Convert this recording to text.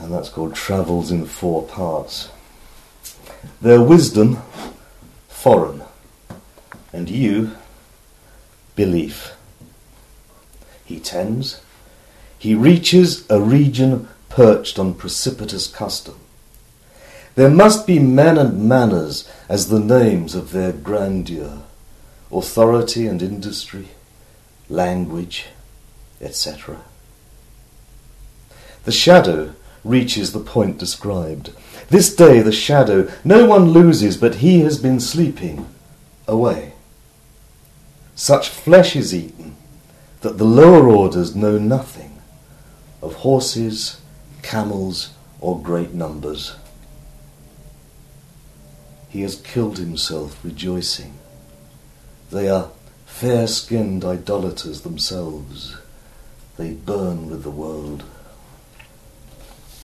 and that's called Travels in Four Parts. Their wisdom, foreign, and you, belief. He tends, he reaches a region perched on precipitous custom. There must be men and manners as the names of their grandeur, authority and industry, language, etc. The shadow reaches the point described. This day the shadow no one loses, but he has been sleeping away. Such flesh is eaten that the lower orders know nothing of horses, camels, or great numbers. He has killed himself rejoicing. They are fair-skinned idolaters themselves. They burn with the world.